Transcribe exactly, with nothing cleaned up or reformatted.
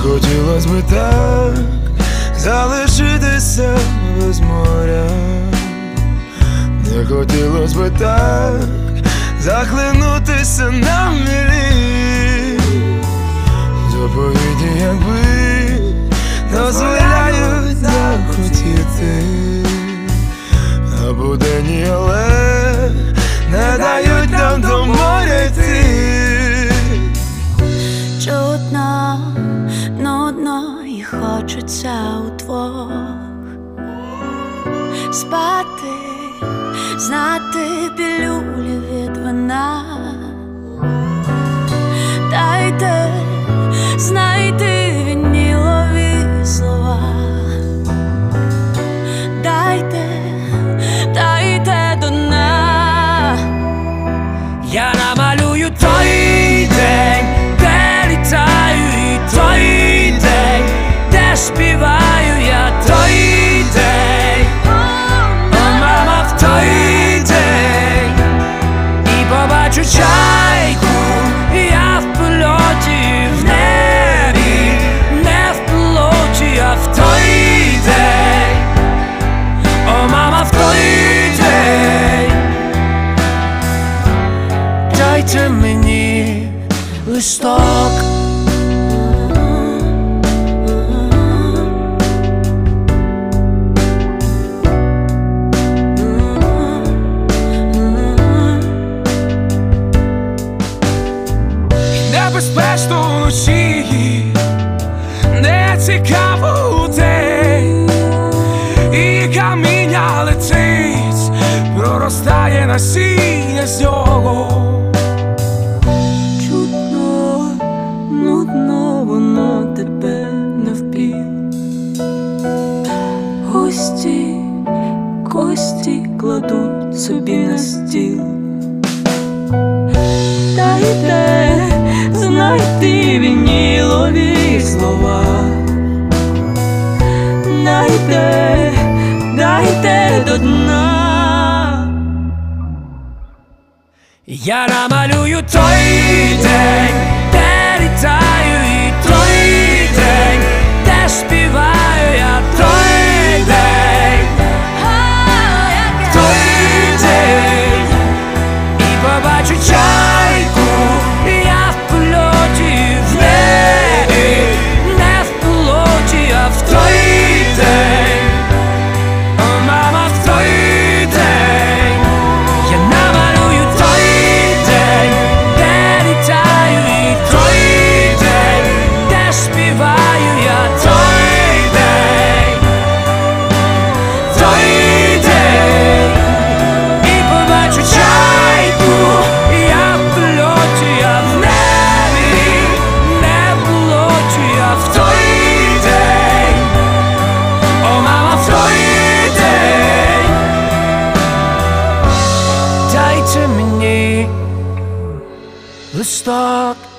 хотілось би так залишитися без моря, не хотілось би так захлинутися на милі. Заповіді, якби дозволяють так хотіти, а буденні, але не дають нам до моря йти. Чутно, нудно і хочеться удвох спати, знати пілюлі від вина. Дайте знайти вінілові слова, дайте, дайте до дна. Я намалюю той день, де літаю, і той день, де співаю я, той день, о, мама, в той день, і побачу чайку, я в польоті, в небі, не в пілоті, а в той день, о, мама, в той день. Дайте мені листок, небезпечно вночі, не цікаво удень, і каміння летить, проростає насіння з нього. Чутно, нудно, воно тебе не впів. Гості, кості кладуть собі на стіл. Дайте знайти вінілові слова, дайте, дайте до дна. Я намалюю той день, де літаю, і той день, де співаю я, той день, той день, і побачу чайку, я в польоті, в небі, не в пілоті, а в той день, о, мама, в той день. Я намалюю той день, де літаю, і той день, де співаю я, той день, той день, і побачу чайку, я в польоті, а в небі, не в пілоті, а в той день, о, мама, в той день. Дайте мені листок.